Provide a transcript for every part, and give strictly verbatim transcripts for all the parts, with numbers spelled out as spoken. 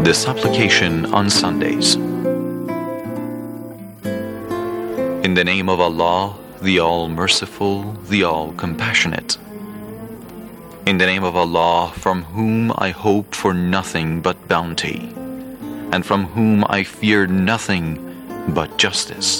The Supplication on Sundays. In the name of Allah, the All-Merciful, the All-Compassionate. In the name of Allah, from whom I hope for nothing but bounty, and from whom I fear nothing but justice.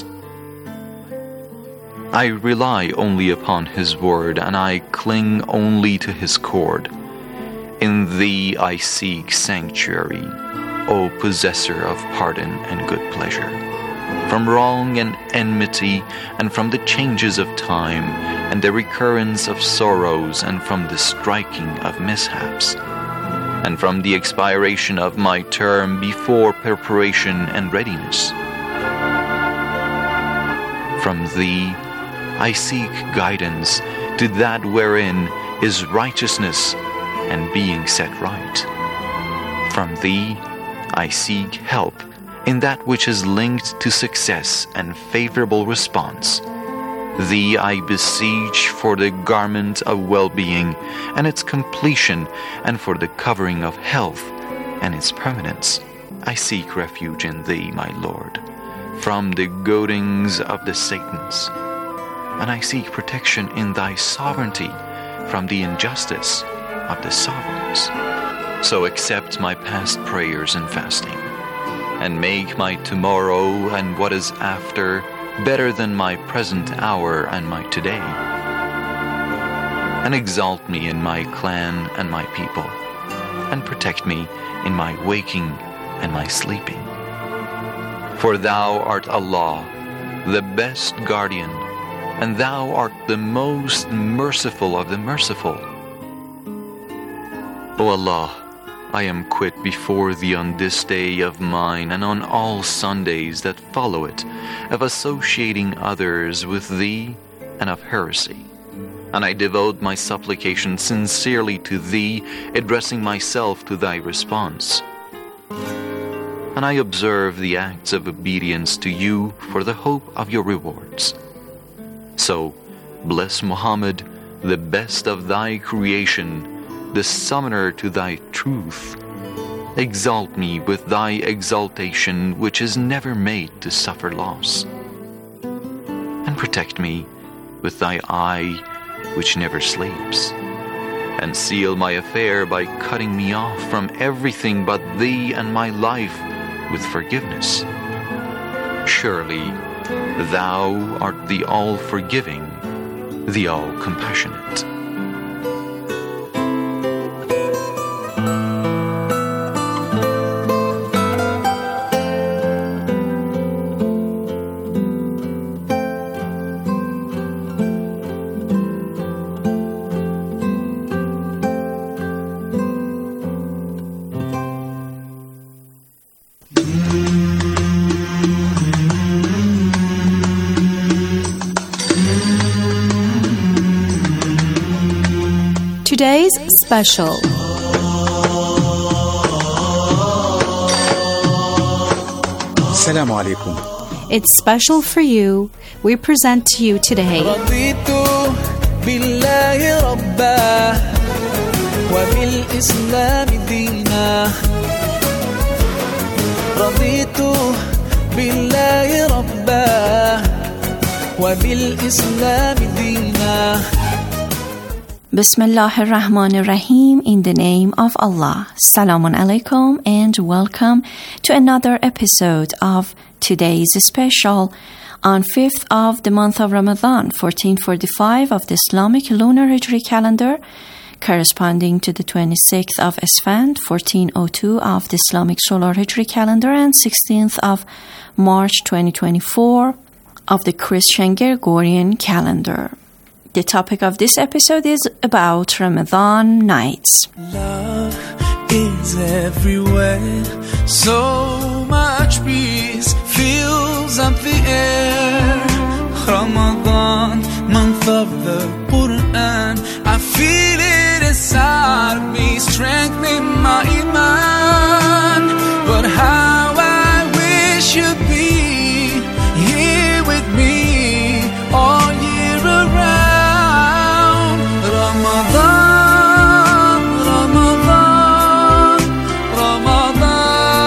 I rely only upon His word, and I cling only to His cord. In Thee I seek sanctuary, O possessor of pardon and good pleasure, from wrong and enmity, and from the changes of time, and the recurrence of sorrows, and from the striking of mishaps, and from the expiration of my term before preparation and readiness. From Thee I seek guidance to that wherein is righteousness and being set right. From Thee I seek help in that which is linked to success and favorable response. Thee I beseech for the garment of well-being and its completion, and for the covering of health and its permanence. I seek refuge in Thee, my Lord, from the goadings of the Satans, and I seek protection in Thy sovereignty from the injustice of the sovereigns. So accept my past prayers and fasting, and make my tomorrow and what is after better than my present hour and my today. And exalt me in my clan and my people, and protect me in my waking and my sleeping. For Thou art Allah, the best guardian, and Thou art the most merciful of the merciful. O Allah, I am quit before Thee on this day of mine, and on all Sundays that follow it, of associating others with Thee and of heresy. And I devote my supplication sincerely to Thee, addressing myself to Thy response. And I observe the acts of obedience to You for the hope of Your rewards. So, bless Muhammad, the best of Thy creation, the summoner to Thy truth. Exalt me with Thy exaltation, which is never made to suffer loss. And protect me with Thy eye, which never sleeps. And seal my affair by cutting me off from everything but Thee and my life with forgiveness. Surely, Thou art the all-forgiving, the all-compassionate. Today's special. Assalamu alaikum. It's special for you. We present to you today. رضيت بالله ربا وبالإسلام دينا رضيت بالله ربا وبالإسلام دينا. Bismillah ar-Rahman ar-Rahim, in the name of Allah. Salamun alaikum and welcome to another episode of today's special on fifth of the month of Ramadan, fourteen forty-five of the Islamic lunar Hijri calendar, corresponding to the twenty-sixth of Esfand, fourteen oh two of the Islamic solar Hijri calendar, and sixteenth of March twenty twenty-four of the Christian Gregorian calendar. The topic of this episode is about Ramadan nights. Love is everywhere. So much peace fills up the air. Ramadan, month of the Quran. I feel it inside me, strengthening my iman. But how I wish you'd be here with me all year around. Ramadan, Ramadan, Ramadan.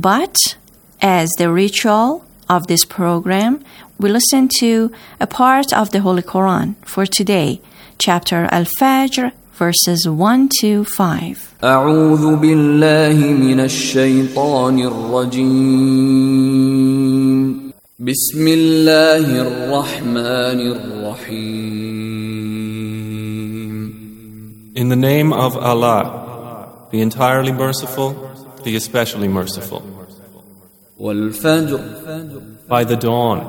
But as the ritual of this program, we listen to a part of the Holy Quran for today, chapter Al-Fajr, verses one to five. أعوذ بالله من الشيطان الرجيم بسم الله الرحمن الرحيم. In the name of Allah, the entirely merciful, the especially merciful. والفجر By the dawn,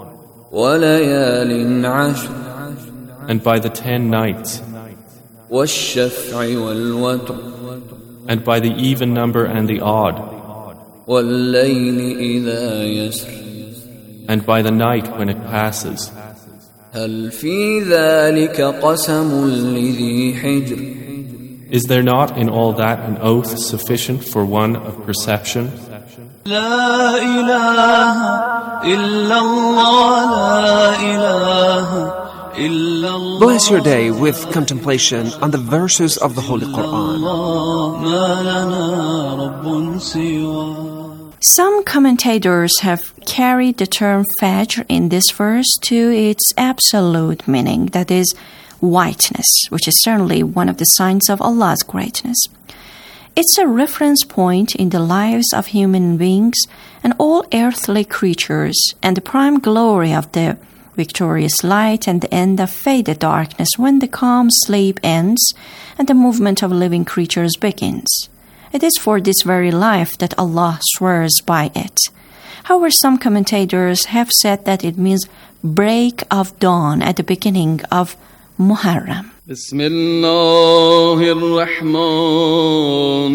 وليال عشر and by the ten nights, والشفع والوتر and by the even number and the odd, والليل إذا يسر and by the night when it passes. هل في ذلك قسم لذي حجر. Is there not in all that an oath sufficient for one of perception? لا إله إلا الله لا إله إلا الله. Bless your day with contemplation on the verses of the Holy Quran. ما لنا رب سواه. Some commentators have carried the term Fajr in this verse to its absolute meaning, that is, whiteness, which is certainly one of the signs of Allah's greatness. It's a reference point in the lives of human beings and all earthly creatures, and the prime glory of the victorious light and the end of faded darkness when the calm sleep ends and the movement of living creatures begins. It is for this very life that Allah swears by it. However, some commentators have said that it means break of dawn at the beginning of Muharram. بسم الله الرحمن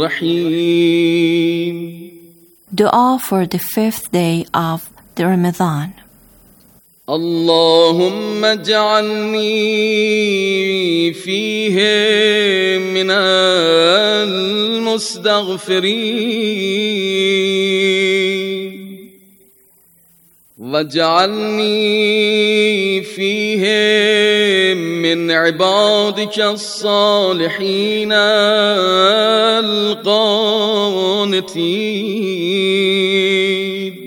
الرحيم. Dua for the fifth day of the Ramadan. اللهم اجعلني فيه من المستغفرين واجعلني فيه من عبادك الصالحين القانتين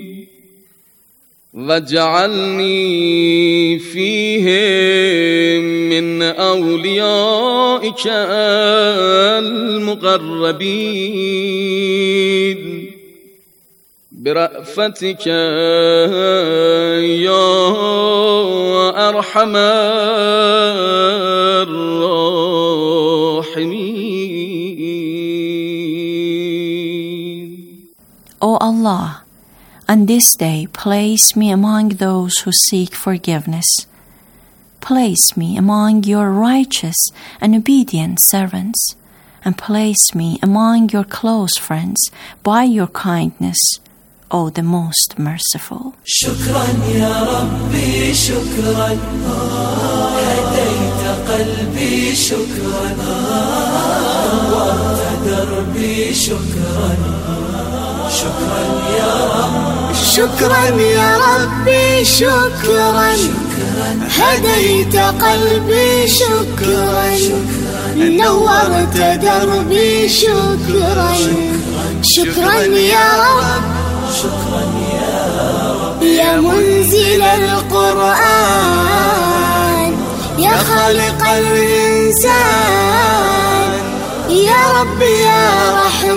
واجعلني فيه من أوليائك المقربين برأفتك يا أرحم الراحمين. O Allah, on this day, place me among those who seek forgiveness. Place me among your righteous and obedient servants, and place me among your close friends by your kindness, O the most merciful. شكرا يا ربي شكرا هديت قلبي شكرا نورت دربي شكرا شكرا يا رب شكرا يا ربي شكرا هديت قلبي شكرا نورت دربي شكرا شكرا يا رب شكرا يا رب يا منزل القرآن يا خالق الإنسان يا رب يا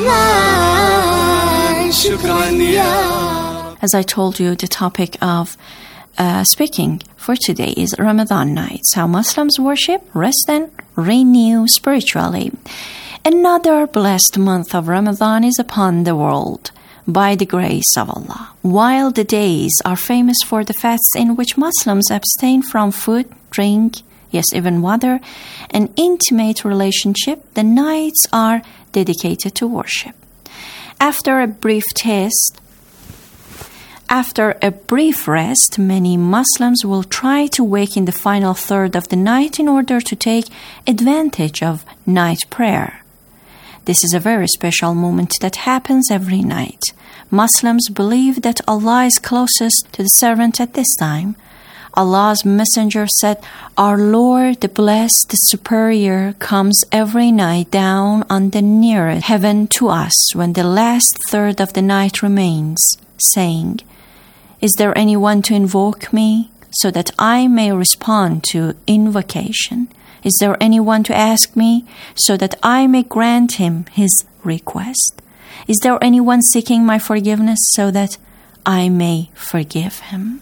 رحمن شكرا يا رب. As I told you, the topic of uh, speaking for today is Ramadan nights, how Muslims worship, rest and renew spiritually. Another blessed month of Ramadan is upon the world by the grace of Allah. While the days are famous for the fasts in which Muslims abstain from food, drink, yes, even water, an intimate relationship, the nights are dedicated to worship. After a brief test, After a brief rest, many Muslims will try to wake in the final third of the night in order to take advantage of night prayer. This is a very special moment that happens every night. Muslims believe that Allah is closest to the servant at this time. Allah's messenger said, "Our Lord, the blessed, the superior, comes every night down on the nearest heaven to us when the last third of the night remains, saying, 'Is there anyone to invoke me so that I may respond to invocation? Is there anyone to ask me so that I may grant him his request? Is there anyone seeking my forgiveness so that I may forgive him?'"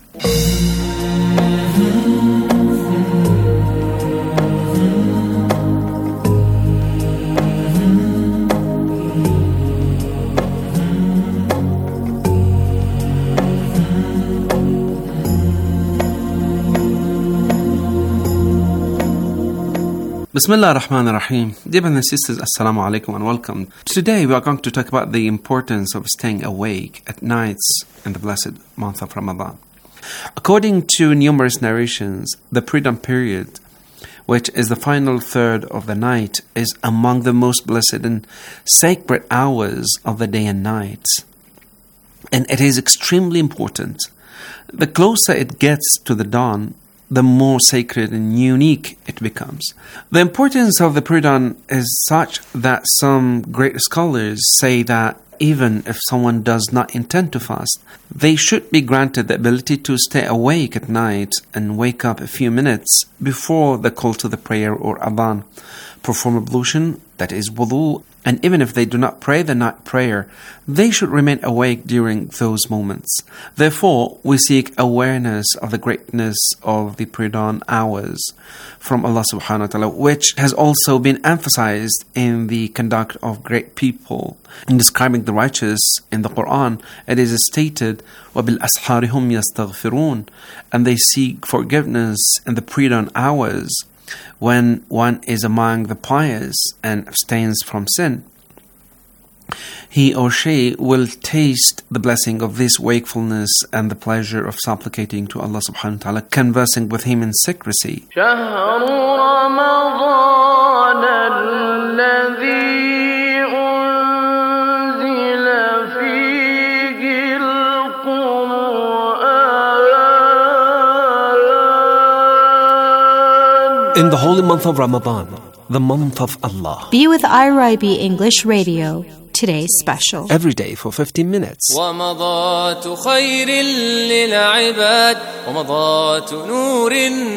Bismillah ar-Rahman ar-Rahim. Dear brothers and sisters, Assalamu alaikum and welcome. Today we are going to talk about the importance of staying awake at nights in the blessed month of Ramadan. According to numerous narrations, the pre-dawn period, which is the final third of the night, is among the most blessed and sacred hours of the day and night. And it is extremely important. The closer it gets to the dawn, the more sacred and unique it becomes. The importance of the pre-dawn is such that some great scholars say that even if someone does not intend to fast, they should be granted the ability to stay awake at night and wake up a few minutes before the call to the prayer or adhan, perform ablution, that is wudu, and even if they do not pray the night prayer, they should remain awake during those moments. Therefore, we seek awareness of the greatness of the pre-dawn hours from Allah subhanahu wa ta'ala, which has also been emphasized in the conduct of great people. In describing the righteous in the Quran, it is stated, وَبِالْأَسْحَارِ هُمْ يَسْتَغْفِرُونَ, and they seek forgiveness in the pre-dawn hours when one is among the pious and abstains from sin. He or she will taste the blessing of this wakefulness and the pleasure of supplicating to Allah subhanahu wa ta'ala, conversing with Him in secrecy. In the holy month of Ramadan, the month of Allah. Be with I R I B English Radio, today's special. Every day for fifteen minutes. ومضات خير للعباد ومضات نور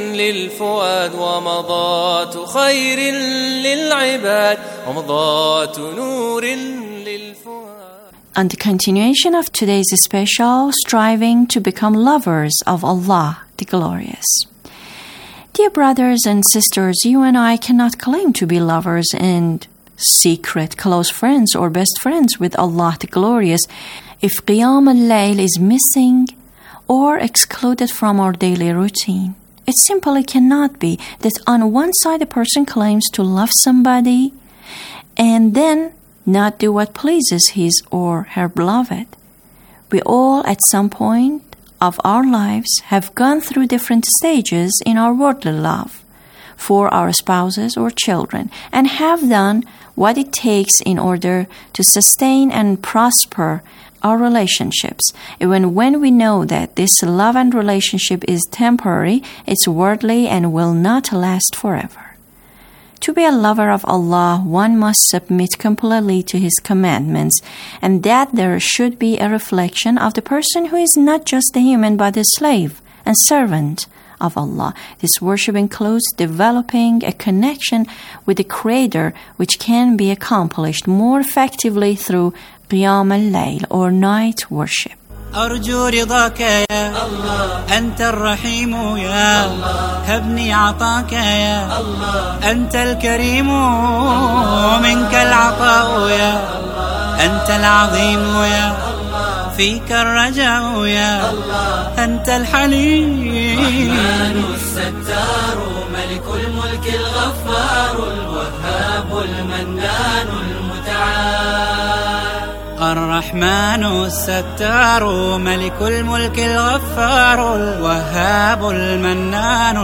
للفؤاد ومضات خير للعباد ومضات نور للفؤاد. And the continuation of today's special, striving to become lovers of Allah, the Glorious. Dear brothers and sisters, you and I cannot claim to be lovers and secret close friends or best friends with Allah the Glorious if Qiyam al-Layl is missing or excluded from our daily routine. It simply cannot be that on one side a person claims to love somebody and then not do what pleases his or her beloved. We all at some point of our lives have gone through different stages in our worldly love for our spouses or children and have done what it takes in order to sustain and prosper our relationships. Even when we know that this love and relationship is temporary, it's worldly and will not last forever. To be a lover of Allah, one must submit completely to His commandments, and that there should be a reflection of the person who is not just a human but a slave and servant of Allah. This worship includes developing a connection with the Creator, which can be accomplished more effectively through Qiyam al-Layl or night worship. أرجو رضاك يا الله أنت الرحيم يا الله هبني عطاك يا الله أنت الكريم منك العطاء يا الله أنت العظيم يا الله فيك الرجاء يا الله أنت الحليم الرحمن الستار ملك الملك الغفار الوهاب المنان المتعال الرحمن الستار ملك الملك الغفار الوهاب المنان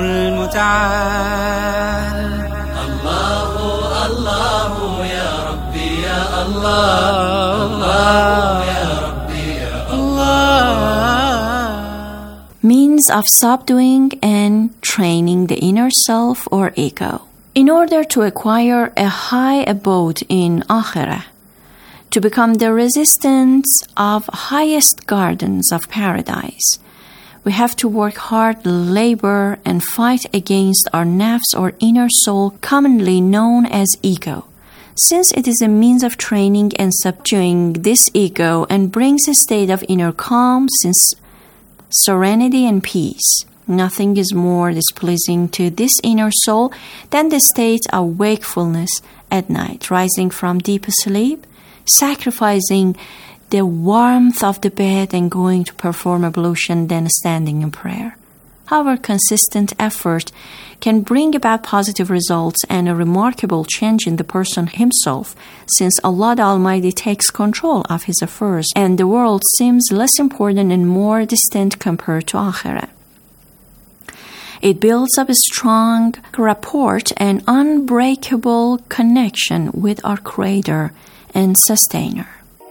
المتعال الله الله يا ربي يا الله الله يا ربي يا الله means means of subduing and training the inner self or ego. In order to acquire a high abode in Akhirah, to become the resistance of highest gardens of paradise, we have to work hard, labor, and fight against our nafs or inner soul, commonly known as ego, since it is a means of training and subduing this ego and brings a state of inner calm, since serenity and peace. Nothing is more displeasing to this inner soul than the state of wakefulness at night, rising from deep sleep, sacrificing the warmth of the bed and going to perform ablution, then standing in prayer. However, consistent effort can bring about positive results and a remarkable change in the person himself, since Allah the Almighty takes control of his affairs and the world seems less important and more distant compared to Akhirah. It builds up a strong rapport and unbreakable connection with our Creator and Sustainer.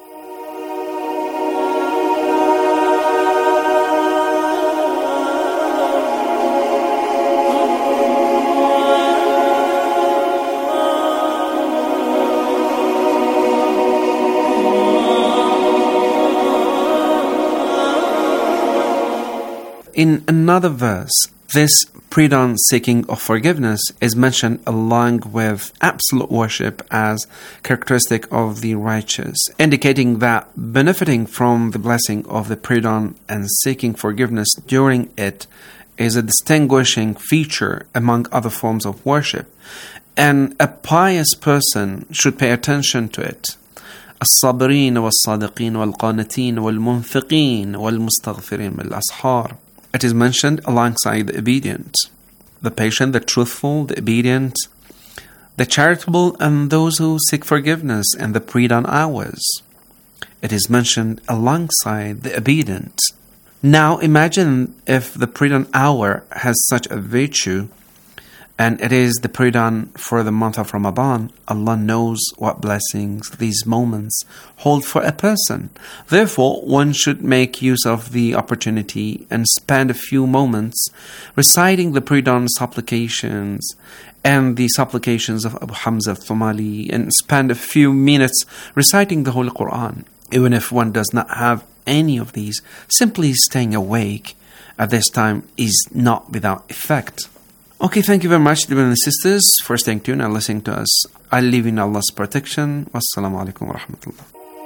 In another verse, this pre-dawn seeking of forgiveness is mentioned along with absolute worship as characteristic of the righteous, indicating that benefiting from the blessing of the pre-dawn and seeking forgiveness during it is a distinguishing feature among other forms of worship, and a pious person should pay attention to it. الصابرين والصادقين والقانتين والمنفقين والمستغفرين بالأسحار. It is mentioned alongside the obedient, the patient, the truthful, the obedient, the charitable, and those who seek forgiveness in the pre-dawn hours. It is mentioned alongside the obedient. Now imagine if the pre-dawn hour has such a virtue, and it is the pre-dawn for the month of Ramadan. Allah knows what blessings these moments hold for a person. Therefore, one should make use of the opportunity and spend a few moments reciting the pre-dawn supplications and the supplications of Abu Hamza al-Thumali, and spend a few minutes reciting the Holy Quran. Even if one does not have any of these, simply staying awake at this time is not without effect. Okay, thank you very much, dear brothers and sisters, for staying tuned and listening to us. I live in Allah's protection. Wassalamu alaikum wa rahmatullah.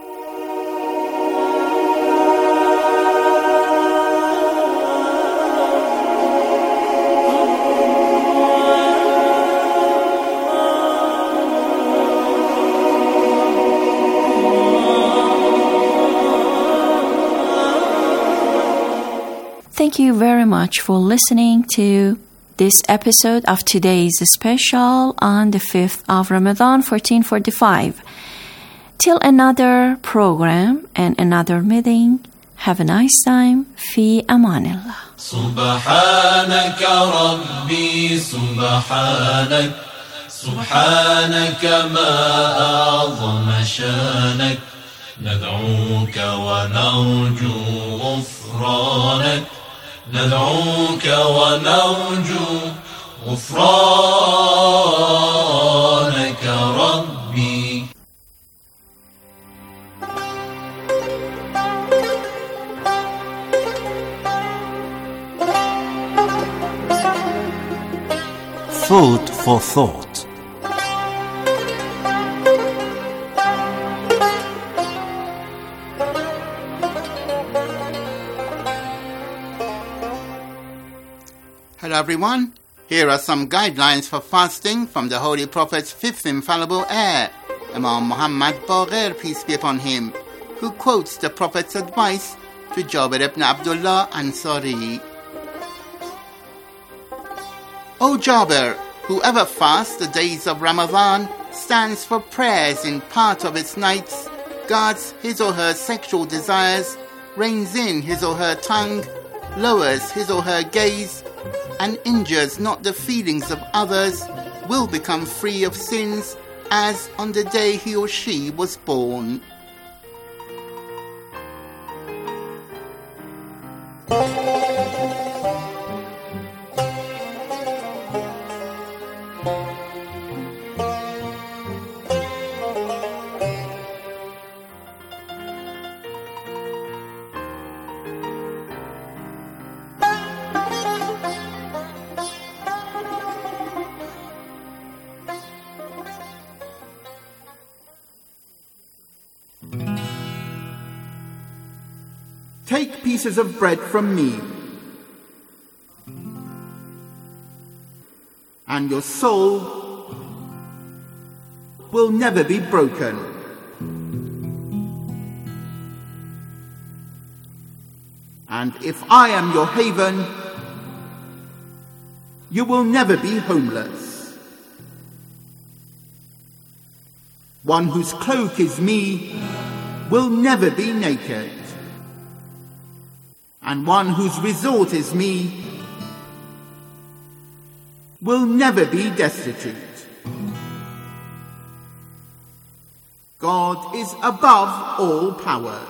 Thank you very much for listening to this episode of today's special on the fifth of Ramadan, fourteen forty-five. Till another program and another meeting, have a nice time. Fi amanillah. Subhanaka Rabbi, Subhanak, Subhanaka ma a'zama shanak, nad'uka wa narju ghufranak. ندعوك ونرجو غفرانك ربي. Food for thought. Hello everyone, here are some guidelines for fasting from the Holy Prophet's fifth infallible heir, Imam Muhammad Baqir, peace be upon him, who quotes the Prophet's advice to Jabir ibn Abdullah Ansari. O Jabir, whoever fasts the days of Ramadan stands for prayers in part of its nights, guards his or her sexual desires, reins in his or her tongue, lowers his or her gaze, and injures not the feelings of others, will become free of sins as on the day he or she was born. Take pieces of bread from me, and your soul will never be broken. And if I am your haven, you will never be homeless. One whose cloak is me will never be naked. And one whose resort is me will never be destitute. God is above all powers.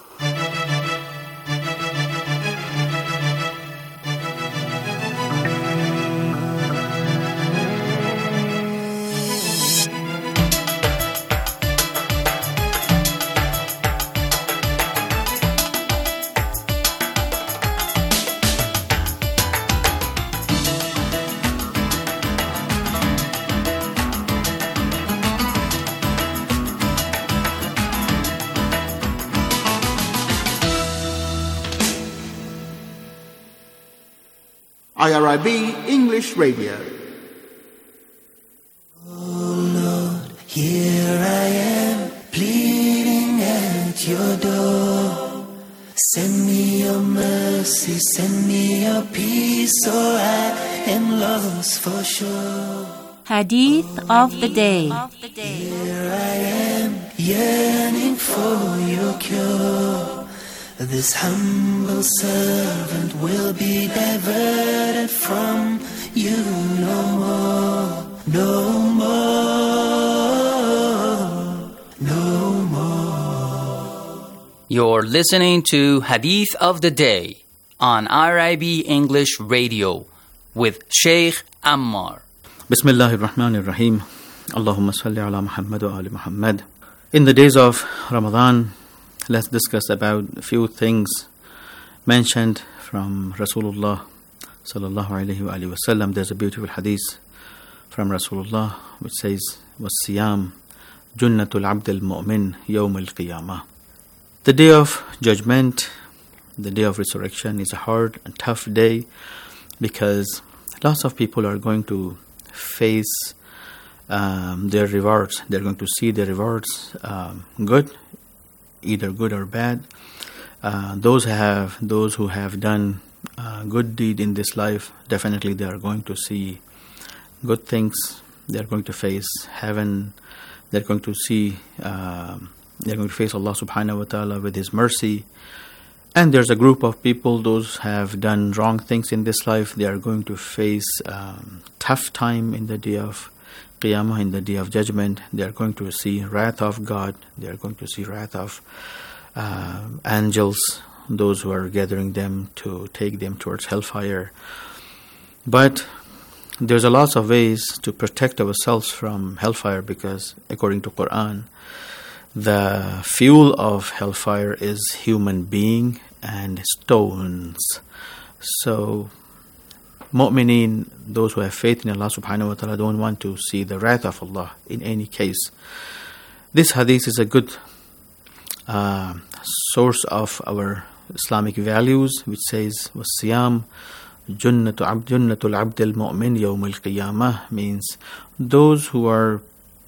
I R I B English Radio. Oh Lord, here I am, pleading at your door. Send me your mercy, send me your peace, or I am lost for sure. Hadith of the Day. Here I am, yearning for your cure. This humble servant will be diverted from you no more, no more, no more. You're listening to Hadith of the Day on R I B English Radio with Sheikh Ammar. Bismillahir Rahmanir Rahim. Allahumma salli ala Muhammad wa ali Muhammad. In the days of Ramadan, let's discuss about a few things mentioned from Rasulullah sallallahu alayhi wa sallam. There's a beautiful hadith from Rasulullah which says, وَالصِّيَامُ جُنَّةُ الْعَبْدِ الْمُؤْمِنِ يَوْمَ الْقِيَامَةِ. The day of judgment, the day of resurrection is a hard and tough day because lots of people are going to face um, their rewards. They're going to see their rewards um, good, either good or bad. Uh, those have those who have done uh, good deed in this life, definitely they are going to see good things. They are going to face heaven. They're going to see. Uh, they're going to face Allah Subhanahu wa Taala with His mercy. And there's a group of people, those have done wrong things in this life. They are going to face um, tough time in the day of Qiyamah, in the day of judgment. They are going to see wrath of God. They are going to see wrath of uh, angels, those who are gathering them to take them towards hellfire. But there's a lot of ways to protect ourselves from hellfire because according to Quran, the fuel of hellfire is human being and stones. So mu'mineen, those who have faith in Allah subhanahu wa ta'ala, don't want to see the wrath of Allah in any case. This hadith is a good uh, source of our Islamic values, which says, وَالصِّيَامُ جُنَّةُ الْعَبْدِ الْمُؤْمِنِ يَوْمَ الْقِيَامَةِ, means those who are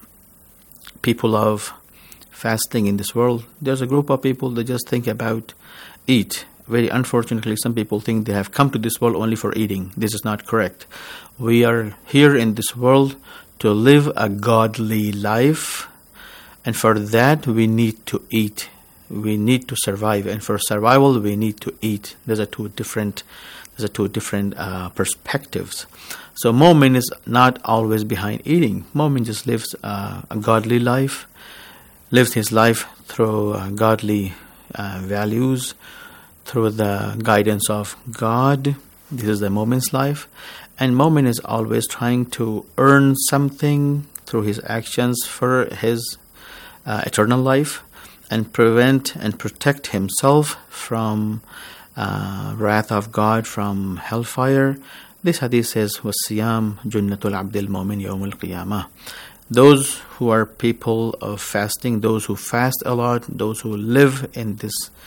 people of fasting in this world. There's a group of people that just think about eat. Very unfortunately, some people think they have come to this world only for eating. This is not correct. We are here in this world to live a godly life, and for that we need to eat. We need to survive, and for survival we need to eat. There's a two different, there's a two different uh, perspectives. So Mu'min is not always behind eating. Mu'min just lives uh, a godly life, lives his life through uh, godly uh, values, through the guidance of God. This is the Mu'min's life. And Mu'min is always trying to earn something through his actions for his uh, eternal life and prevent and protect himself from uh, wrath of God, from hellfire. This hadith says, وَالصِّيَامُ جُنَّةُ الْعَبْدِ الْمُؤْمِنِ يَوْمَ الْقِيَامَةِ. Those who are people of fasting, those who fast a lot, those who live in this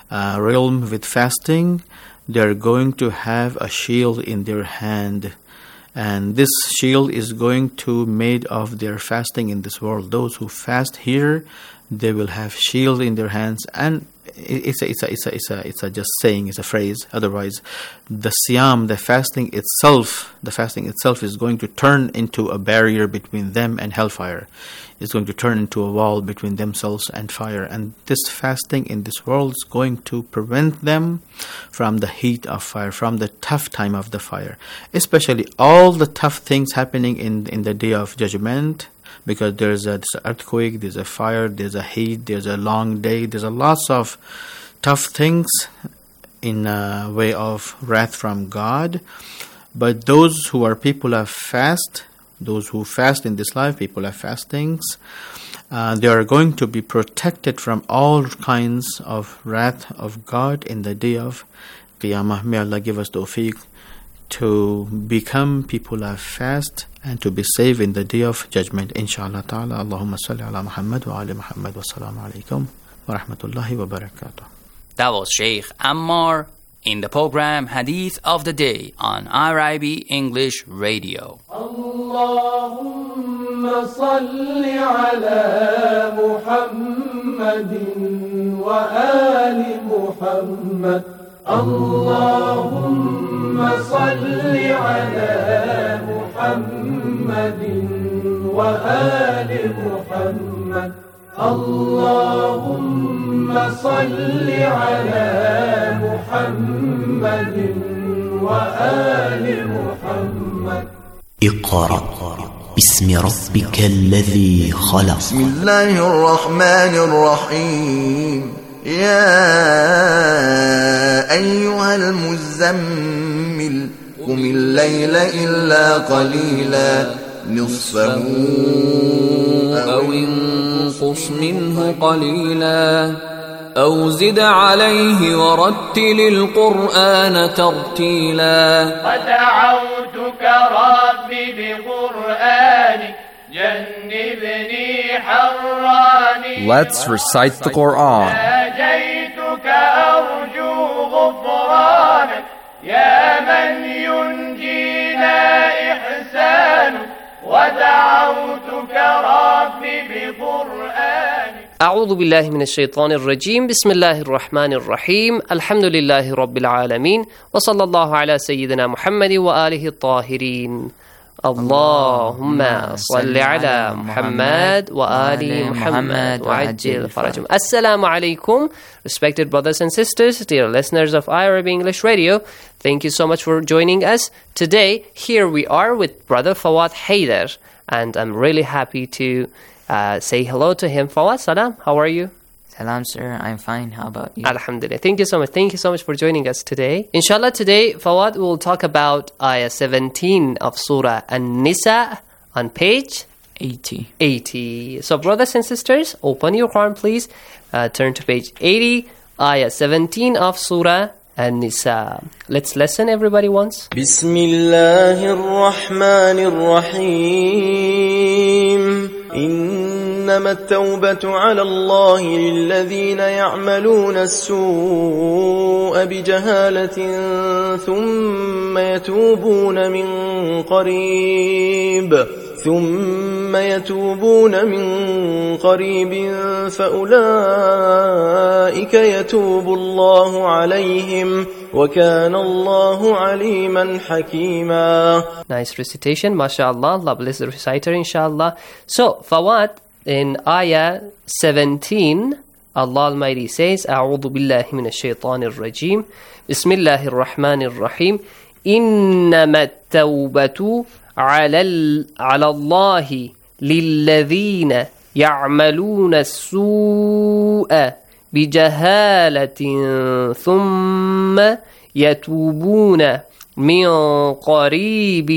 uh, realm with fasting, they're going to have a shield in their hand. And this shield is going to made of their fasting in this world. Those who fast here, they will have shield in their hands. And it's a, it's a, it's a, it's a, it's a just saying, it's a phrase. Otherwise, the siyam, the fasting itself, the fasting itself is going to turn into a barrier between them and hellfire. It's going to turn into a wall between themselves and fire. And this fasting in this world is going to prevent them from the heat of fire, from the tough time of the fire. Especially all the tough things happening in, in the day of judgment, because there's, a, there's an earthquake, there's a fire, there's a heat, there's a long day, there's a lots of tough things in a way of wrath from God. But those who are people of fast, those who fast in this life, people of fastings, uh, they are going to be protected from all kinds of wrath of God in the day of Qiyamah. May Allah give us tawfiq to become people of fast and to be saved in the day of judgment. Inshallah ta'ala. Allahumma salli ala Muhammad wa ali Muhammad wa salamu alaikum wa rahmatullahi wa barakatuh. That was Sheikh Ammar in the program Hadith of the Day on R I B English Radio. Allahumma salli ala Muhammadin wa ali Muhammad. Allahumma salli ala Muhammadin wa ali Muhammad. Allahumma salli ala Muhammadin wa ali Muhammad. اقرأ باسم ربك الذي خلق. بسم الله الرحمن الرحيم. يا أيها المزمل قم الليل إلا قليلا نصفه أو انقص منه قليلا أو زد عليه ورتل القرآن ترتيلا ودعوتك ربي بقرآنك جنبني حراني. Let's recite the Quran. ناجيتك أرجو غفرانك يا من ينجينا إحسانك ودعوتك ربي بقرآنك. أعوذ بالله من الشيطان الرجيم. بسم الله الرحمن الرحيم. الحمد لله رب العالمين وصلى الله على سيدنا محمد وآله الطاهرين. اللهم صل على محمد وآل محمد وعجل فرجهم. Assalamu alaikum, respected brothers and sisters, dear listeners of I R B English Radio. Thank you so much for joining us. Today, here we are with Brother Fawad Haider, and I'm really happy to uh, say hello to him. Fawad, salam, how are you? Salam, sir. I'm fine. How about you? Alhamdulillah. Thank you so much. Thank you so much for joining us today. Inshallah, today, Fawad will talk about Ayah seventeen of Surah An-Nisa on page eighty. eighty. So, brothers and sisters, open your Quran, please. Uh, turn to page eighty, Ayah seventeen of Surah An-Nisa. Let's listen, everybody, once. Bismillahir Rahmanir Rahim. إنما التوبة على الله للذين يعملون السوء بجهالة ثم يتوبون من قريب ثم يتوبون من قريب فأولئك يتوب الله عليهم وكان الله عليما حكيما. Nice recitation, mashallah. Allah bless the reciter, inshallah. So, Fawad, in Ayah seventeen, Allah Almighty says, أعوذ بالله من الشيطان الرجيم بسم الله الرحمن الرحيم إنما التوبة على على الله للذين يعملون السوء بجهالة ثم يتوبون من قريب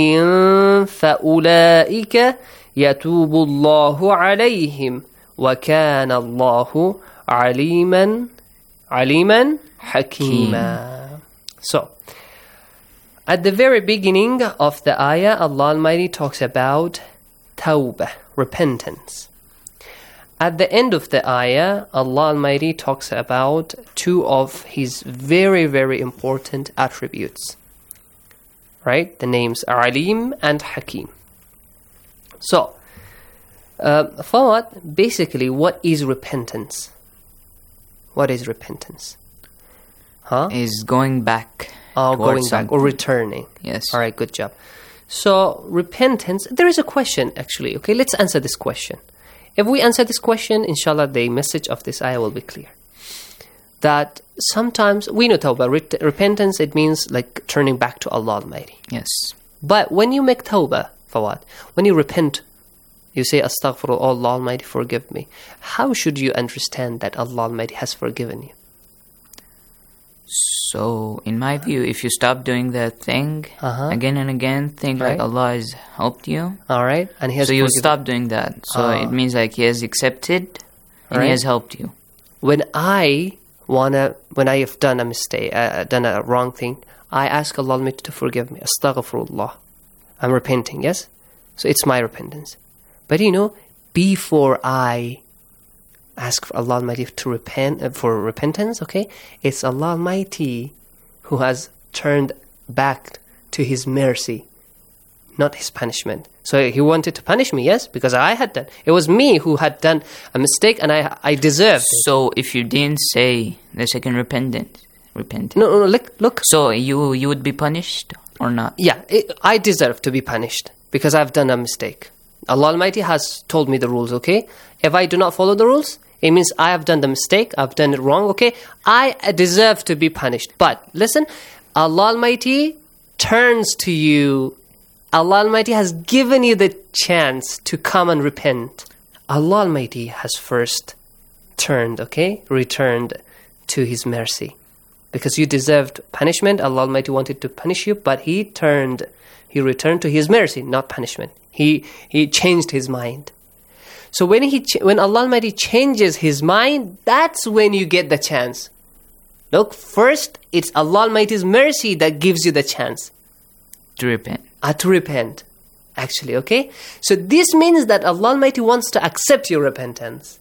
فأولئك يتوب الله عليهم وكان الله عليما عليما حكيما. So, at the very beginning of the ayah, Allah Almighty talks about tawbah, repentance. At the end of the ayah, Allah Almighty talks about two of His very, very important attributes. Right? The names Alim and Hakim. So, uh, Fawad, basically, what is repentance? What is repentance? Huh? Is going back. Oh, going back or returning. Yes. All right, good job. So, repentance, there is a question actually. Okay, let's answer this question. If we answer this question, inshallah, the message of this ayah will be clear. That sometimes, we know tawbah, ret- repentance, it means like turning back to Allah Almighty. Yes. But when you make tawbah, Fawad, when you repent, you say, Astaghfirullah, Allah Almighty, forgive me. How should you understand that Allah Almighty has forgiven you? So, in my view, if you stop doing that thing uh-huh. again and again, think right. like Allah has helped you. All right. And He has So you forgiven. stop doing that. So uh, it means like He has accepted and right. He has helped you. When I wanna, when I have done a mistake, uh, done a wrong thing, I ask Allah Almighty to forgive me. Astaghfirullah. I'm repenting, yes? So it's my repentance. But you know, before I ask for Allah Almighty to repent, uh, for repentance, okay? It's Allah Almighty who has turned back to His mercy, not His punishment. So He wanted to punish me, yes? Because I had done. It was me who had done a mistake and I I deserved it. So if you didn't say the second repentance, repentance. No, no, no, look, look. So you you would be punished or not? Yeah, it, I deserve to be punished because I've done a mistake. Allah Almighty has told me the rules, okay? If I do not follow the rules, it means I have done the mistake, I've done it wrong, okay? I deserve to be punished. But listen, Allah Almighty turns to you. Allah Almighty has given you the chance to come and repent. Allah Almighty has first turned, okay? Returned to His mercy. Because you deserved punishment, Allah Almighty wanted to punish you, but He turned, He returned to His mercy, not punishment. He He changed His mind. So when he ch- when Allah Almighty changes His mind, that's when you get the chance. Look, first, it's Allah Almighty's mercy that gives you the chance. To repent. Uh, to repent, actually, okay? So this means that Allah Almighty wants to accept your repentance.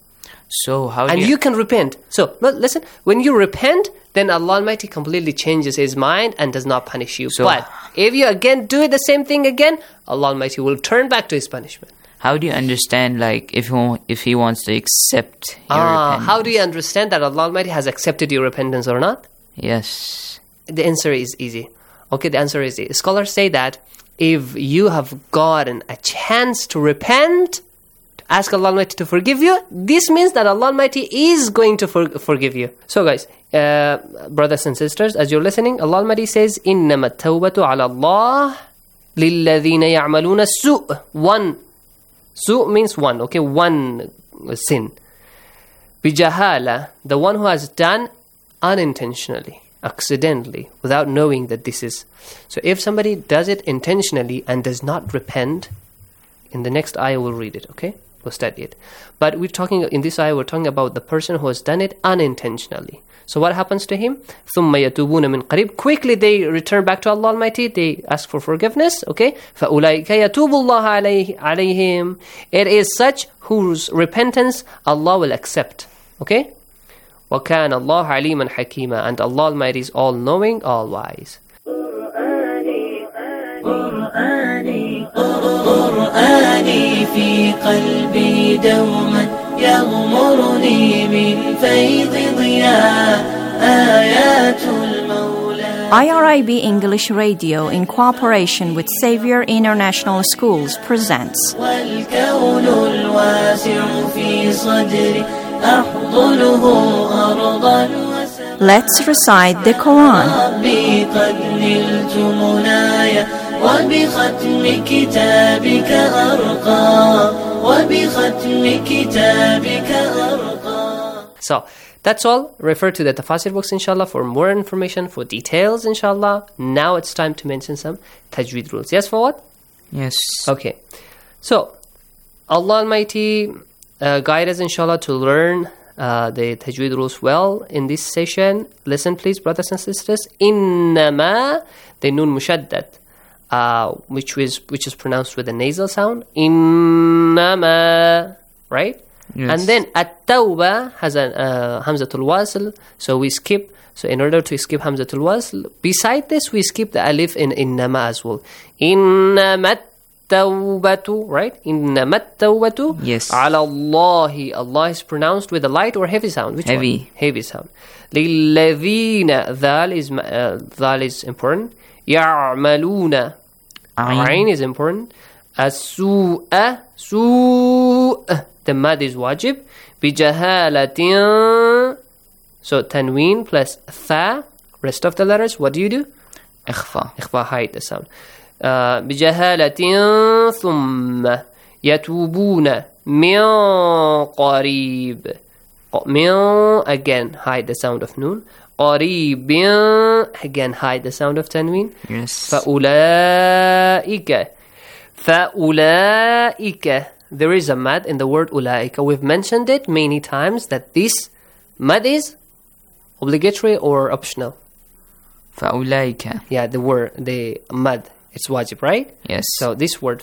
So how do And you... you can repent. So, no, listen, when you repent, then Allah Almighty completely changes His mind and does not punish you. So, but if you again do the same thing again, Allah Almighty will turn back to His punishment. How do you understand, like, if he, if he wants to accept your ah, repentance? How do you understand that Allah Almighty has accepted your repentance or not? Yes. The answer is easy. Okay, the answer is easy. Scholars say that if you have gotten a chance to repent, to ask Allah Almighty to forgive you, this means that Allah Almighty is going to for- forgive you. So guys, uh, brothers and sisters, as you're listening, Allah Almighty says, إِنَّمَا التَّوْبَةُ عَلَى اللَّهِ لِلَّذِينَ يَعْمَلُونَ السُّوءَ One. Su' means one, okay? One sin. Bijahala, the one who has done unintentionally, accidentally, without knowing that this is. So if somebody does it intentionally and does not repent, in the next ayah we'll read it, okay? We'll study it. But we're talking, in this ayah, we're talking about the person who has done it unintentionally. So what happens to him? ثُمَّ يَتُوبُونَ مِنْ قَرِيبٍ Quickly they return back to Allah Almighty. They ask for forgiveness. Okay? فَأُولَٰئِكَ يَتُوبُ اللَّهَ عَلَيْهِمْ It is such whose repentance Allah will accept. Okay? وَكَانَ اللَّهُ عَلِيمًا حَكِيمًا And Allah Almighty is all-knowing, all-wise. قرآني في قلبي دوما يغمرني من فيض ضياء آيات المولى I R I B English Radio in cooperation with Xavier International Schools presents والكون الواسع في صدري أحضنه أرضا Let's recite the Quran. ربي قد نلت منايا وبختم كتابك أرقى وبختم كتابك أرقى So, that's all. Refer to the Tafasir books, inshallah, for more information, for details, inshallah. Now it's time to mention some tajweed rules. Yes, for what? Yes. Okay. So, Allah Almighty uh, guide us, inshallah, to learn uh, the tajweed rules well in this session. Listen, please, brothers and sisters. Innama, the nun mushaddad, uh, which is which is pronounced with a nasal sound. Innama, right? Yes. And then at-tawbah has a uh, hamzatul wasl, so we skip. So in order to skip hamzatul wasl, beside this we skip the alif in innama as well. Innamat tawbatu, right? Innamat tawbatu. Yes. Ala Allahi. Allah is pronounced with a light or heavy sound. Which heavy. one? Heavy sound. Lilladhina. Dhal is uh, dhal is important. Ya'maluna. Ayn is important. As-su'a. Su'a. The mad is wajib. Bijahalatin. So tanween plus tha. Rest of the letters, what do you do? Ikhfa. Ikhfa, hide the sound. بجهالة ثم يتوبون من قريب. من, again, hide the sound of noon. قريب, again, hide the sound of tanween. Yes. فأولئك. فأولئك. There is a mad in the word أولئك. We've mentioned it many times that this mad is obligatory or optional. فأولئك. Yeah, the word, the mad. It's wajib, right? Yes. So this word,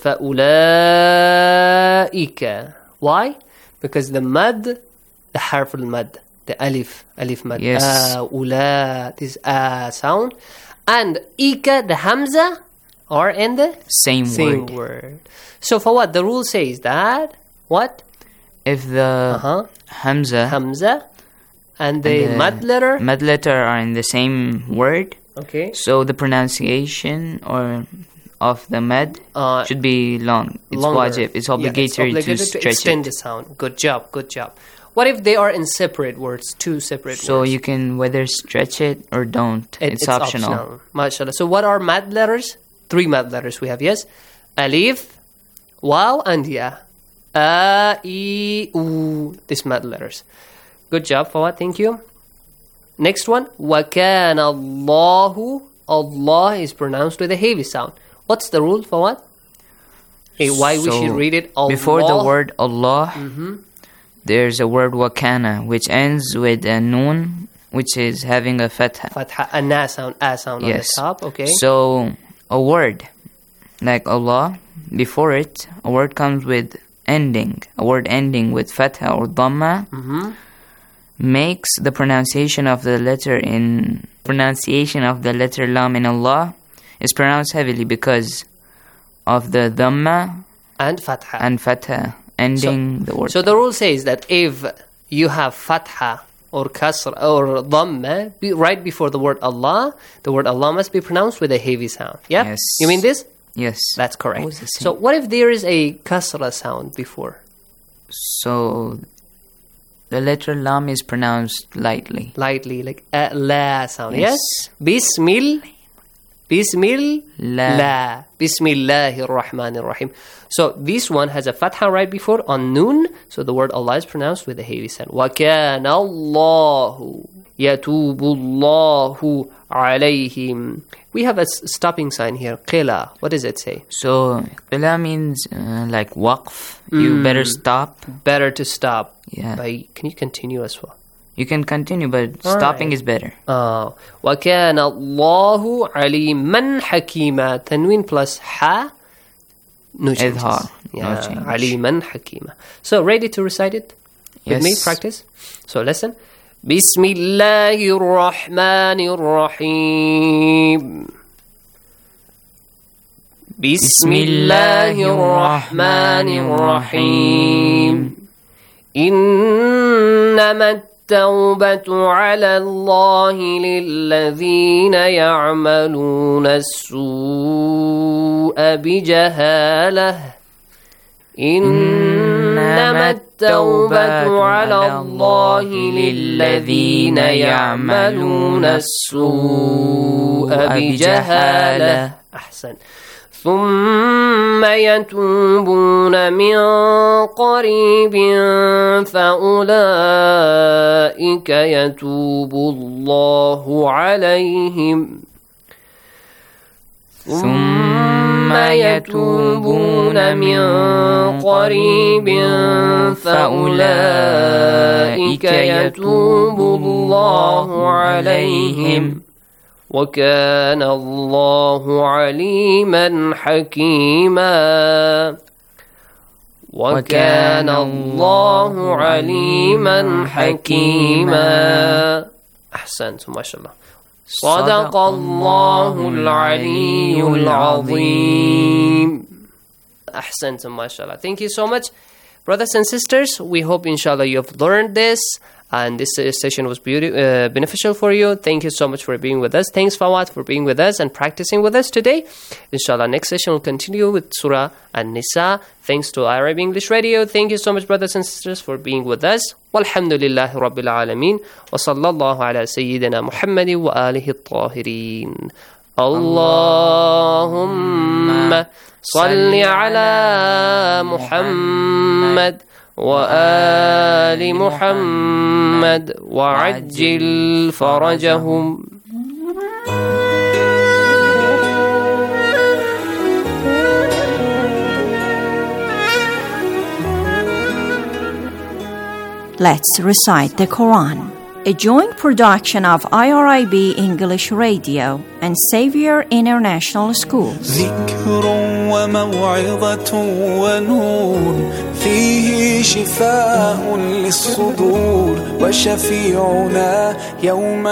فَأُولَئِكَ. Why? Because the mad, the harf al-mad, the alif, alif mad. Yes. أُولَا, this a sound. And ika, the hamza, are in the same, same word. word. So for what? The rule says that, what? If the uh-huh. hamza, hamza and the, and the mad letter, mad letter are in the same word, okay. So the pronunciation or of the mad uh, should be long. It's longer. wajib. It's obligatory, yeah, it's obligatory to, to stretch extend it. the sound. Good job, good job. What if they are in separate words, two separate so words? So you can whether stretch it or don't. It, it's, it's optional. optional. MashaAllah. So what are mad letters? Three mad letters we have, yes? Alif, waw, and ya. A, I, U. These mad letters. Good job, Fawad. Thank you. Next one. وَكَانَ اللَّهُ. Allah is pronounced with a heavy sound. What's the rule, Fawad? Okay, why so we should read it Allah? Before the word Allah, mm-hmm. there's a word wakana, which ends with a noon, which is having a fatha. Fatha, a na sound, a sound yes. on the top, okay. So, a word like Allah, before it, a word comes with ending, a word ending with fatha or dhamma, mm-hmm. makes the pronunciation of the letter in, pronunciation of the letter lam in Allah is pronounced heavily because of the dhamma and fatha. And fatha. Ending so, the word. So the rule says that if you have fatha or kasr or dhamma be right before the word Allah, the word Allah must be pronounced with a heavy sound. Yeah? Yes. You mean this? Yes. That's correct. So what if there is a kasra sound before? So the letter lam is pronounced lightly. Lightly, like a la sound. Yes? yes? Bismil. Bismil. La. La. Bismillahir Rahmanir Rahim. So this one has a fatha right before on noon. So the word Allah is pronounced with a heavy sound. وَكَانَ اللَّهُ يَتُوبُ اللَّهُ عَلَيْهِمْ. We have a stopping sign here. Qila. What does it say? So qila means uh, like waqf. Mm. You better stop. Better to stop. Yeah. By, can you continue as well? You can continue, but All stopping right. is better. Uh, وَكَانَ اللَّهُ عَلِيمًا حَكِيمًا. Tanween plus ha. No changes. Idhar. Yeah. No change. عَلِيمًا حَكِيمًا. So ready to recite it? With yes. me? Practice. So listen. بسم الله الرحمن الرحيم. بسم الله الرحمن الرحيم. إنما التوبة على الله للذين يعملون السوء بجهالة. إنما التوبة على الله للذين يعملون السوء بجهالة. أحسن. ثم يتوبون من قريب فأولئك يتوب الله عليهم. ثم يتوبون من قريب فأولئك يتوب الله عليهم. وكان الله عليما حكيما. وكان الله عليما حكيما. أحسنتم ما شاء الله. صدق الله العلي العظيم. أحسنتم ما شاء الله. Thank you so much, brothers and sisters. We hope inshallah you have learned this and this uh, session was beauty, uh, beneficial for you. Thank you so much for being with us. Thanks Fawad for being with us and practicing with us today. Inshallah next session will continue with Surah An-Nisa. Thanks to I R I B English Radio. Thank you so much, brothers and sisters, for being with us. Walhamdulillahi Rabbil Alameen. Wa sallallahu ala Sayyidina Muhammadin wa alihi at-tahirin. Allahumma salli ala Muhammad وآل محمد وعجل فرجهم. Let's recite the Quran. A joint production of I R I B English Radio and Xavier International School. ذكر وموعظة ونور فيه شفاء للصدور وشفيعنا يوم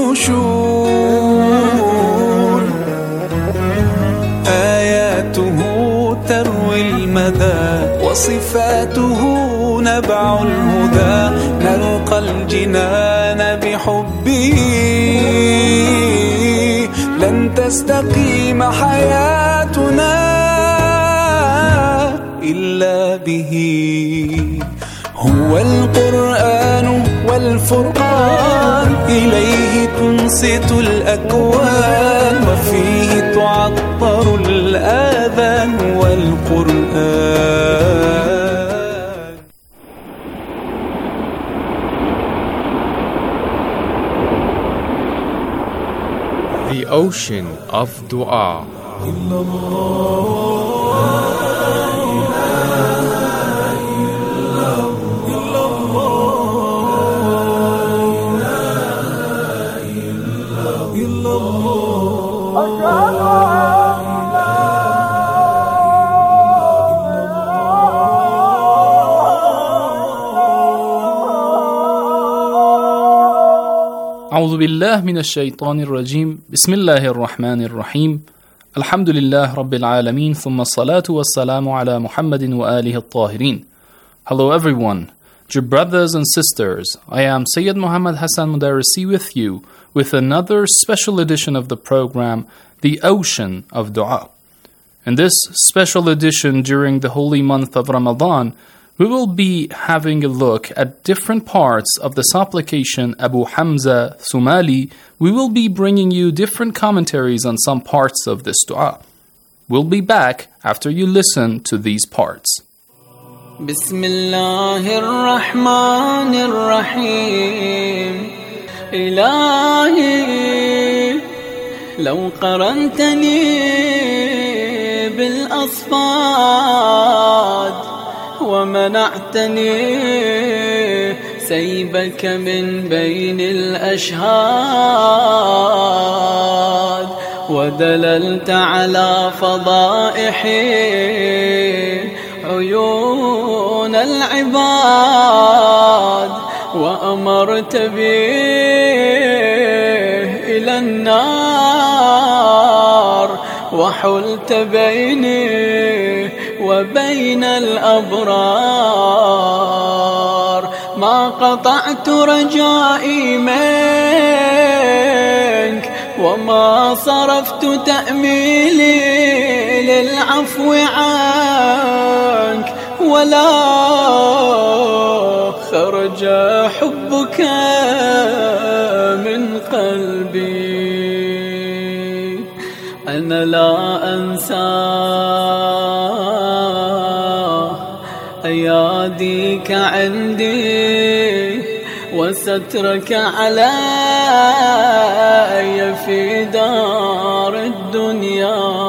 النشور آياته تروي المدى وصفاته نبع الهدى نلقى الجنان بحبه لن تستقيم حياتنا إلا به هو القرآن والفرقان إليه تنصت الأكوان وفيه تعطر الآذان والقرآن. The ocean of dua. أعوذ بالله من الشيطان الرجيم. بسم الله الرحمن الرحيم. الحمد لله رب العالمين ثم الصلاة والسلام على محمد وآله الطاهرين. Hello everyone, dear brothers and sisters. I am Sayyid Muhammad Hassan Mudarrisi with you with another special edition of the program, The Ocean of Dua. In this special edition during the holy month of Ramadan, we will be having a look at different parts of the supplication Abu Hamza Thumali. We will be bringing you different commentaries on some parts of this dua. We'll be back after you listen to these parts. Bismillahirrahmanirrahim. Ilahi, law qarantani bil asfad ومنعتني سيبك من بين الأشهاد ودللت على فضائحي عيون العباد وأمرت بي إلى النار وحلت بيني وبين الأبرار ما قطعت رجائي منك وما صرفت تأميلي للعفو عنك ولا خرج حبك من قلبي أنا لا أنسى أياديك عندي وسترك علي في دار الدنيا.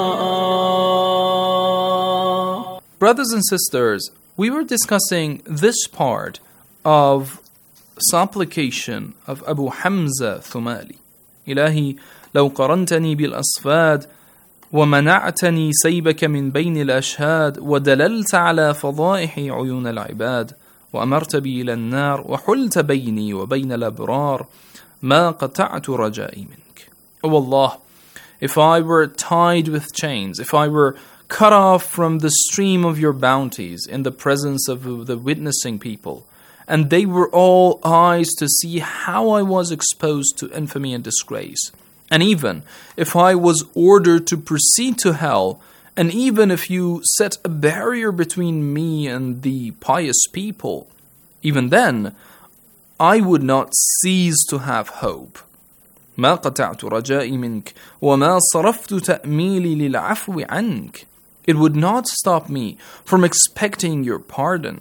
Brothers and sisters, we were discussing this part of supplication of Abu Hamza Thumali. Ilahi, لو قرنتني بالأصفاد ومنعتني سيبك من بين الأشهاد ودللت على فضائح عيون العباد وأمرت بي إلى النار وحلت بيني وبين الأبرار ما قطعت رجائي منك. O Allah, if I were tied with chains, if I were cut off from the stream of your bounties in the presence of the witnessing people, and they were all eyes to see how I was exposed to infamy and disgrace, and even if I was ordered to proceed to hell, and even if you set a barrier between me and the pious people, even then I would not cease to have hope. ما قطعت رجائي منك وما صرفت تأميلي للعفو عنك. It would not stop me from expecting your pardon.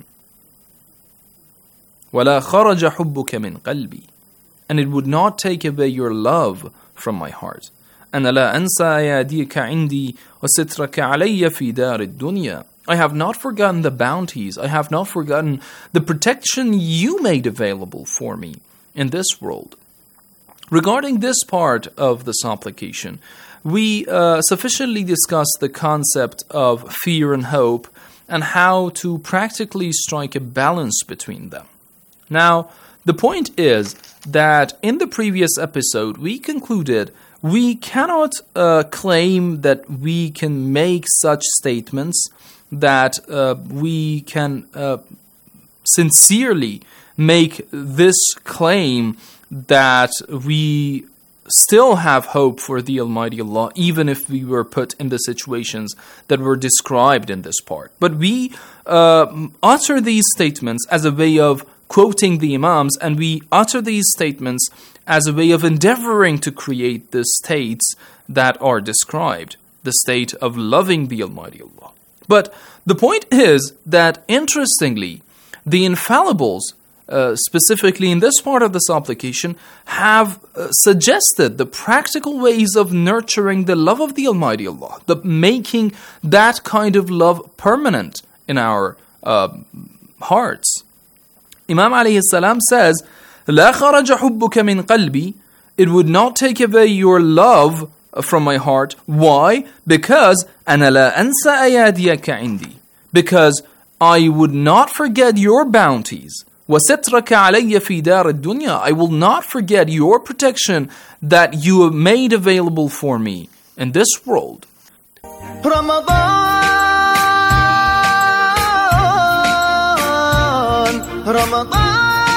ولا خرج حبك من قلبي. And it would not take away your love from my heart. أنا لا أنسى أياديك عندي وسترك علي في دار الدنيا. I have not forgotten the bounties. I have not forgotten the protection you made available for me in this world. Regarding this part of the supplication, we uh, sufficiently discussed the concept of fear and hope and how to practically strike a balance between them. Now, the point is that in the previous episode, we concluded we cannot uh, claim that we can make such statements, that uh, we can uh, sincerely make this claim that we still have hope for the Almighty Allah, even if we were put in the situations that were described in this part. But we uh, utter these statements as a way of quoting the Imams, and we utter these statements as a way of endeavoring to create the states that are described, the state of loving the Almighty Allah. But the point is that, interestingly, the infallibles, Uh, specifically in this part of the supplication, have uh, suggested the practical ways of nurturing the love of the Almighty Allah, the making that kind of love permanent in our uh, hearts. Imam alayhi salam says, لا خرج حبك من قلبي. It would not take away your love from my heart. Why? Because أنا لا أنسى أياديك عندي. Because I would not forget your bounties. وَسَتْرَكَ عَلَيَّ فِي دَارِ الدُّنْيَا. I will not forget your protection that you have made available for me in this world. رمضان رمضان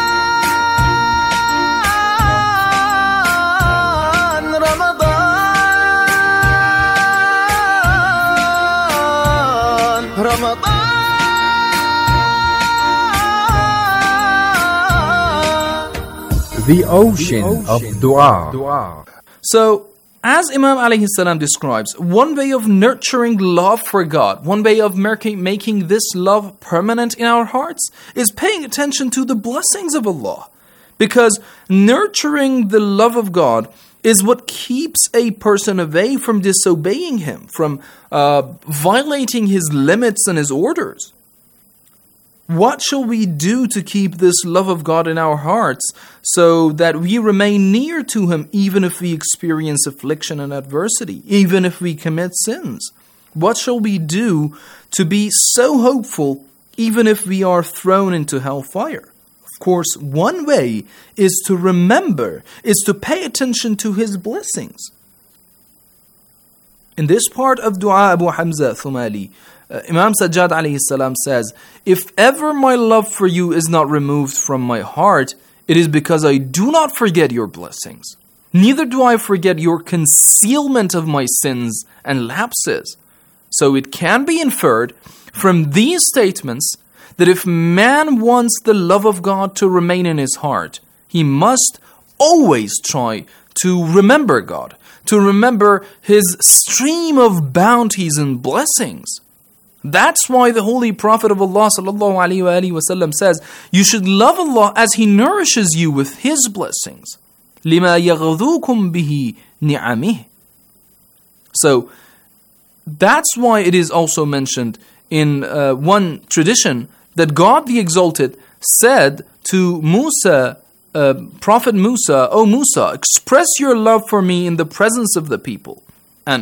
رمضان رمضان. The ocean of dua. So, as Imam alayhi salam describes, one way of nurturing love for God, one way of making this love permanent in our hearts, is paying attention to the blessings of Allah. Because nurturing the love of God is what keeps a person away from disobeying Him, from uh, violating His limits and His orders. What shall we do to keep this love of God in our hearts so that we remain near to Him even if we experience affliction and adversity, even if we commit sins? What shall we do to be so hopeful even if we are thrown into hellfire? Of course, one way is to remember, is to pay attention to His blessings. In this part of Dua Abu Hamza Thumali, Uh, Imam Sajjad alayhi salam says, if ever my love for you is not removed from my heart, it is because I do not forget your blessings. Neither do I forget your concealment of my sins and lapses. So it can be inferred from these statements that if man wants the love of God to remain in his heart, he must always try to remember God, to remember His stream of bounties and blessings. That's why the Holy Prophet of Allah sallallahu alaihi wasallam says, you should love Allah as He nourishes you with His blessings. لِمَا يَغْذُوكُمْ بِهِ نِعَمِهِ. So, that's why it is also mentioned in uh, one tradition that God the Exalted said to Musa, uh, Prophet Musa, O Musa, express your love for me in the presence of the people. And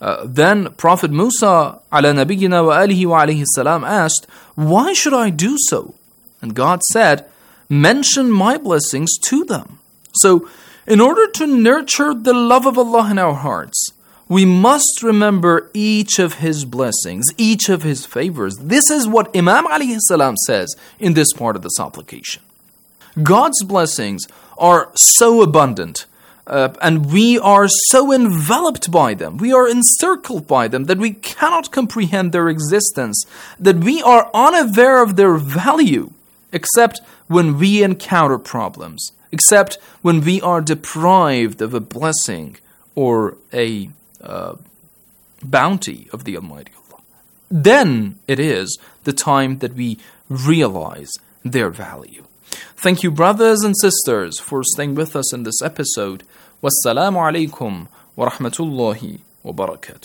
Uh, then Prophet Musa ala nabiyyina wa alihi wa alayhi salam asked, why should I do so? And God said, mention my blessings to them. So, in order to nurture the love of Allah in our hearts, we must remember each of His blessings, each of His favors. This is what Imam alayhi salam says in this part of the supplication. God's blessings are so abundant, uh, and we are so enveloped by them, we are encircled by them, that we cannot comprehend their existence, that we are unaware of their value, except when we encounter problems, except when we are deprived of a blessing or a uh, bounty of the Almighty Allah. Then it is the time that we realize their value. Thank you, brothers and sisters, for staying with us in this episode. Wassalamu alaikum wa rahmatullahi wa barakatuh.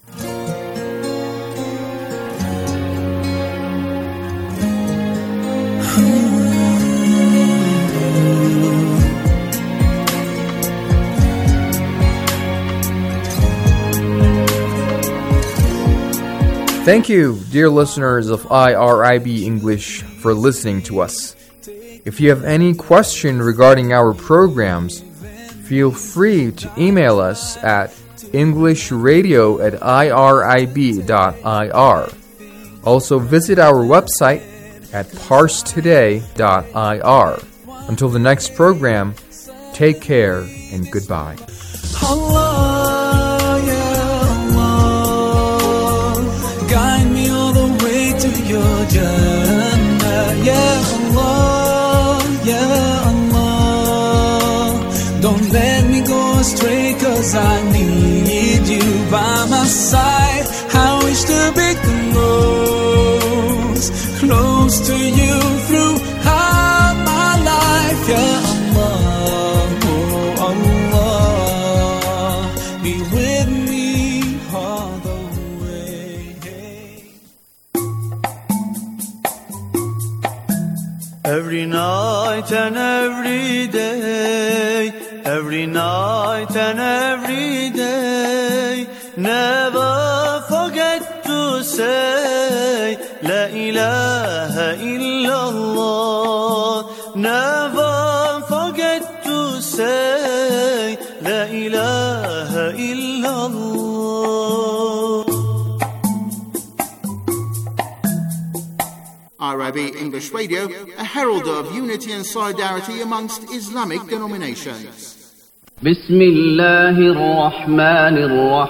Thank you, dear listeners of I R I B English, for listening to us. If you have any question regarding our programs, feel free to email us at englishradio at irib dot I R. Also visit our website at parse today dot I R. Until the next program, take care and goodbye. Allah, ya Allah, guide me all the way to your Jannah, ya Allah, ya Allah. Don't let me go astray, cause I need you by my side. I wish to be close, close to you throughout my life, ya Allah, oh Allah, be with me all the way. Every night and every day, every night and every day, never forget to say La ilaha illallah. Never forget to say La ilaha illallah. I R I B English Radio, a herald of unity and solidarity amongst Islamic denominations. Bismillahir Rahmanir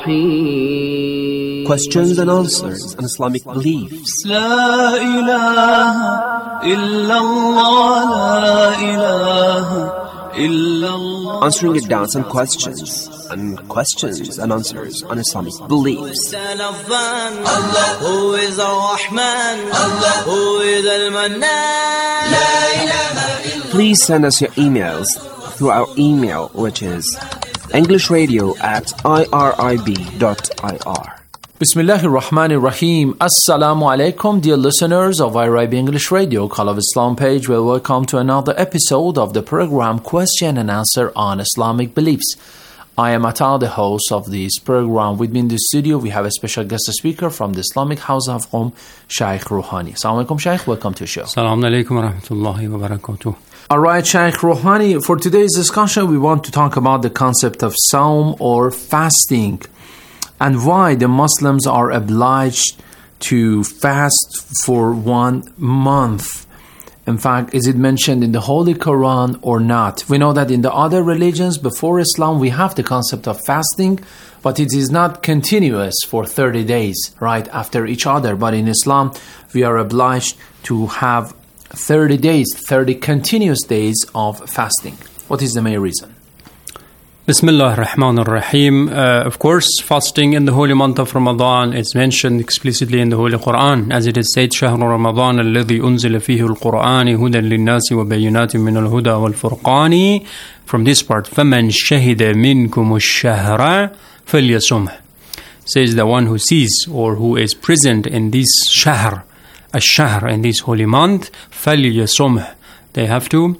Rahim. Questions and answers on Islamic beliefs. La ilaha illallah, la ilaha illallah. Answering your doubts and questions, and questions and answers on Islamic beliefs. Allah, who is Ar-Rahman, Allah, who is Al-Mannan. La ilaha illallah. Please send us your emails through our email, which is englishradio at irib dot I R. Bismillahir Rahmanir Rahim. Assalamu alaikum, dear listeners of I R I B English Radio, Call of Islam page. Well, welcome to another episode of the program Question and Answer on Islamic Beliefs. I am Atal, the host of this program. With me in the studio, we have a special guest speaker from the Islamic House of Qom, Shaykh Rouhani. Assalamu alaikum, Shaykh. Welcome to the show. Assalamu alaikum wa rahmatullahi wa barakatuh. All right, Shaykh Rouhani, for today's discussion, we want to talk about the concept of Sawm or fasting, and why the Muslims are obliged to fast for one month. In fact, is it mentioned in the Holy Quran or not? We know that in the other religions before Islam, we have the concept of fasting, but it is not continuous for thirty days, right, after each other. But in Islam, we are obliged to have thirty days, thirty continuous days of fasting. What is the main reason? Bismillah ar-Rahman ar-Rahim. Uh, of course, fasting in the holy month of Ramadan is mentioned explicitly in the Holy Quran, as it is said, شهر رمضان الذي أنزل فيه القرآن هدى للناس وبينات من الهدى والفرقان. From this part, فمن شهد منكم الشهر فليصمه. Says the one who sees or who is present in this shahr, الشهر, in this holy month, فليصمه. They have to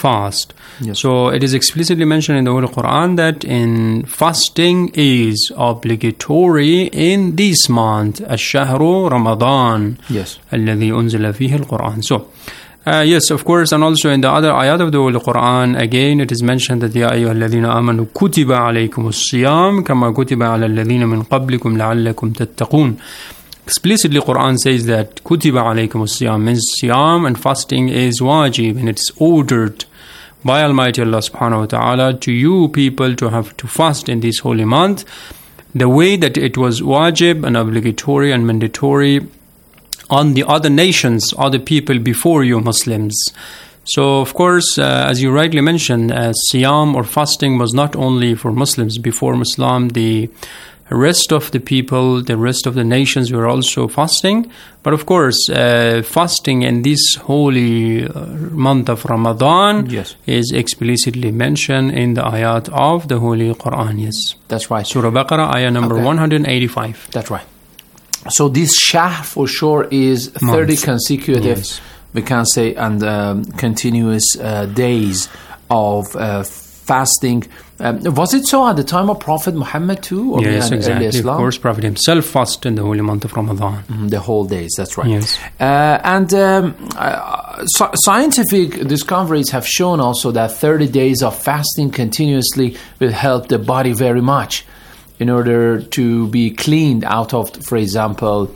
fast. Yes. So it is explicitly mentioned in the Holy Quran that in fasting is obligatory in this month, الشهر رمضان Yes. الذي أنزل فيه القرآن. So Uh, yes, of course, and also in the other ayat of the Holy Quran, again, it is mentioned that يَا أَيُّهَا الَّذِينَ آمَنُوا كُتِبَ عَلَيْكُمُ الصِّيَامُ كَمَا كُتِبَ عَلَى الَّذِينَ مِنْ قَبْلِكُمْ لَعَلَّكُمْ تَتَّقُونَ. Explicitly, Quran says that كُتِبَ عَلَيْكُمُ الصِّيَامُ means siyam and fasting is wajib, and it's ordered by Almighty Allah subhanahu wa ta'ala to you people to have to fast in this holy month, the way that it was wajib and obligatory and mandatory on the other nations, other people before you Muslims. So, of course, uh, as you rightly mentioned, uh, siyam or fasting was not only for Muslims. Before Islam, the rest of the people, the rest of the nations were also fasting. But of course, uh, fasting in this holy uh, month of Ramadan yes. is explicitly mentioned in the ayat of the Holy Quran. Yes, that's right. Surah Baqarah, ayah number okay. one hundred eighty-five. That's right. So this shahr for sure is thirty Months. consecutive, yes. we can say, and um, continuous uh, days of uh, fasting. Um, was it so at the time of Prophet Muhammad too? Or yes, in exactly. Islam? Of course, Prophet himself fasted in the holy month of Ramadan. Mm, the whole days, that's right. Yes. Uh, and um, uh, so scientific discoveries have shown also that thirty days of fasting continuously will help the body very much, in order to be cleaned out of, for example,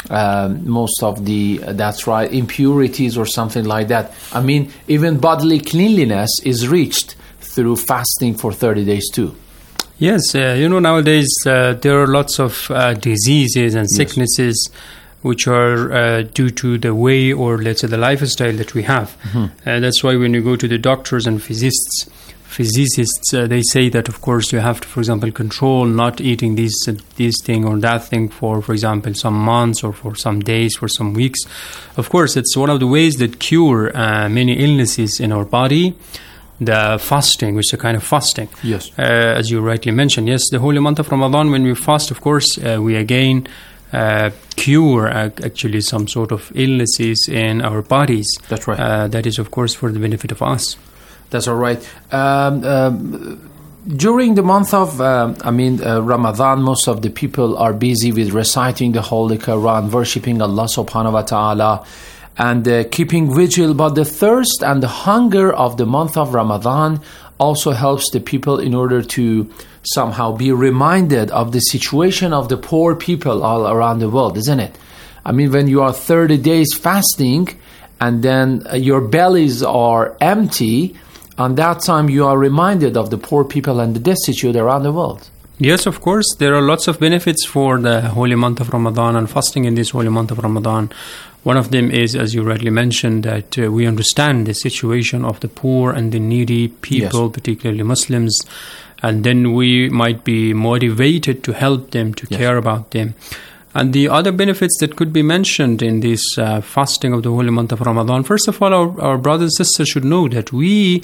um, most of the, uh, that's right, impurities or something like that. I mean, even bodily cleanliness is reached through fasting for thirty days too. Yes, uh, you know, nowadays uh, there are lots of uh, diseases and sicknesses yes. which are uh, due to the way, or let's say the lifestyle that we have. Mm-hmm. Uh, that's why when you go to the doctors and physicists, physicists, uh, they say that, of course, you have to, for example, control not eating this uh, this thing or that thing for, for example, some months or for some days, for some weeks. Of course, it's one of the ways that cure uh, many illnesses in our body, the fasting, which is a kind of fasting. Yes. Uh, as you rightly mentioned, yes, the holy month of Ramadan, when we fast, of course, uh, we again uh, cure uh, actually some sort of illnesses in our bodies. That's right. Uh, that is, of course, for the benefit of us. That's all right. Um, um, during the month of, uh, I mean, uh, Ramadan, most of the people are busy with reciting the Holy Quran, worshipping Allah subhanahu wa ta'ala, and uh, keeping vigil. But the thirst and the hunger of the month of Ramadan also helps the people in order to somehow be reminded of the situation of the poor people all around the world, isn't it? I mean, when you are thirty days fasting and then uh, your bellies are empty, on that time you are reminded of the poor people and the destitute around the world. Yes, of course. There are lots of benefits for the holy month of Ramadan and fasting in this holy month of Ramadan. One of them is, as you rightly mentioned, that uh, we understand the situation of the poor and the needy people, yes. particularly Muslims, and then we might be motivated to help them, to yes. care about them. And the other benefits that could be mentioned in this uh, fasting of the holy month of Ramadan, first of all, our, our brothers and sisters should know that we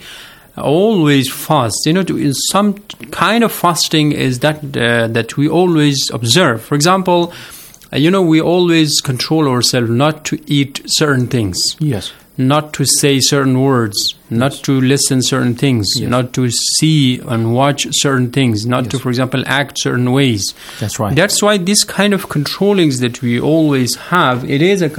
always fast. You know, to, some kind of fasting is that uh, that we always observe. For example, uh, you know, we always control ourselves not to eat certain things. Yes. Not to say certain words, not to listen certain things, yes. not to see and watch certain things, not yes. to, for example, act certain ways. That's right. That's why this kind of controllings that we always have, it is a